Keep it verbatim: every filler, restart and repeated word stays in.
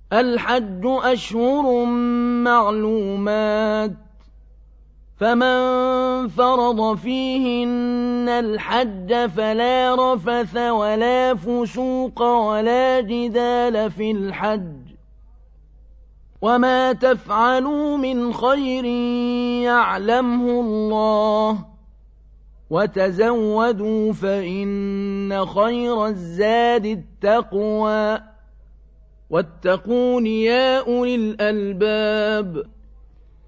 الحج أشهر معلومات، فمن فرض فيهن الحج فلا رفث ولا فسوق ولا جدال في الحج، وما تفعلوا من خير يعلمه الله، وتزودوا فإن خير الزاد التقوى، واتقون يا أولي الألباب.